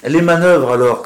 Les manœuvres alors,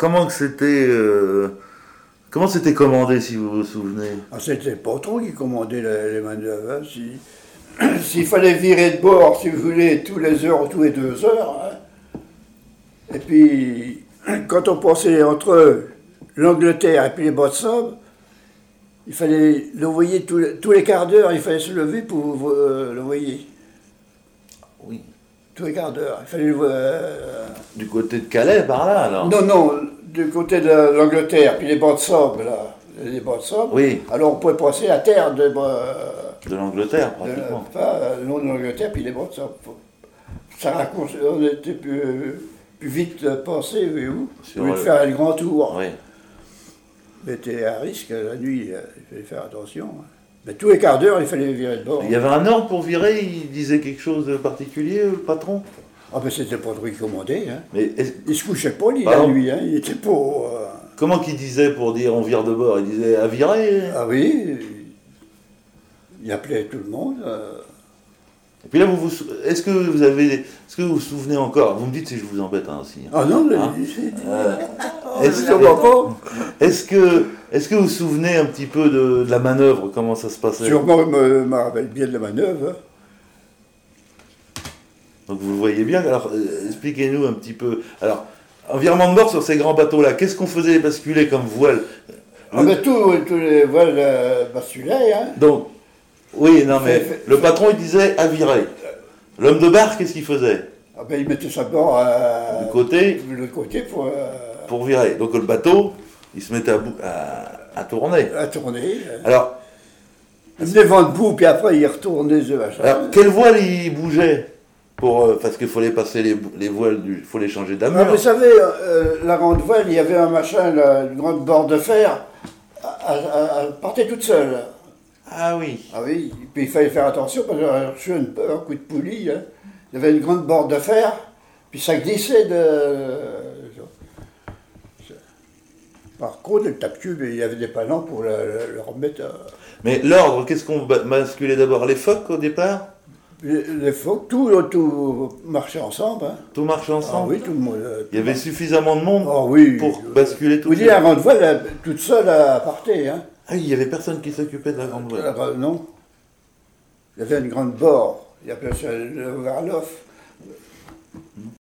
comment c'était commandé si vous vous souvenez? Ah, c'était le patron qui commandait les manœuvres. Hein. S'il fallait virer de bord, si vous voulez, tous les heures ou tous les 2 heures. Hein. Et puis, quand on passait entre l'Angleterre et puis les bas de Somme, il fallait l'envoyer tous les quarts d'heure, il fallait se lever pour l'envoyer. Oui. Tous les quarts d'heure. Il fallait Du côté de Calais, par là alors? Non, non, du côté de l'Angleterre, puis les bas de Somme, là. Les bas de Somme. Oui. Alors on pouvait passer à terre De l'Angleterre, pratiquement. pas le long de l'Angleterre, puis les bas de Somme. On était plus vite passé, voyez-vous, au lieu de faire un grand tour. Oui. Mais c'était à risque, la nuit, il fallait faire attention. Hein. Mais tous les quarts d'heure, il fallait virer de bord. Il y avait un ordre pour virer, il disait quelque chose de particulier, le patron? Ah ben c'était pas trop commandé. Hein. Mais Il se couchait pas, la nuit, hein. Il était pas... comment qu'il disait pour dire on vire de bord? Il disait à virer? Ah oui, il appelait tout le monde. Et puis là, est-ce que vous vous souvenez encore? Vous me dites si je vous embête hein, aussi. Ah non, mais... Est-ce que vous vous souvenez un petit peu de la manœuvre, comment ça se passait? Sûrement, je me rappelle bien de la manœuvre. Hein. Donc vous le voyez bien, alors expliquez-nous un petit peu. Alors, en virement de bord sur ces grands bateaux-là, qu'est-ce qu'on faisait basculer comme voile? Ah ben tous les voiles basculaient, hein. Donc, oui, non mais, le patron il disait à virer. L'homme de barre, qu'est-ce qu'il faisait? Ah ben il mettait sa bord de côté pour virer. Donc le bateau, il se mettait à tourner. À tourner. Alors, il venait vent debout, puis après il retournait ce machin. Alors, quelle voile il bougeait parce qu'il fallait passer les voiles, il faut les changer d'amure. Ah, vous savez, la grande voile, il y avait un machin, une grande barre de fer, elle partait toute seule. Ah oui. Ah oui, puis il fallait faire attention parce que j'avais reçu un coup de poulie. Hein. Il y avait une grande barre de fer, puis ça glissait Par contre, le tape-cube, il y avait des panneaux pour le remettre. Mais l'ordre, qu'est-ce qu'on basculait d'abord? Les phoques au départ? Les phoques, tout marchait ensemble. Hein. Tout marchait ensemble? Ah oui, tout le monde. Il y avait suffisamment de monde oui, pour basculer tout seul. Vous dites, la grande voile, toute seule, à partait. Hein. Ah oui, il n'y avait personne qui s'occupait de la grande voile. Non. Il y avait une grande bord. Il appelait ça le Varloff.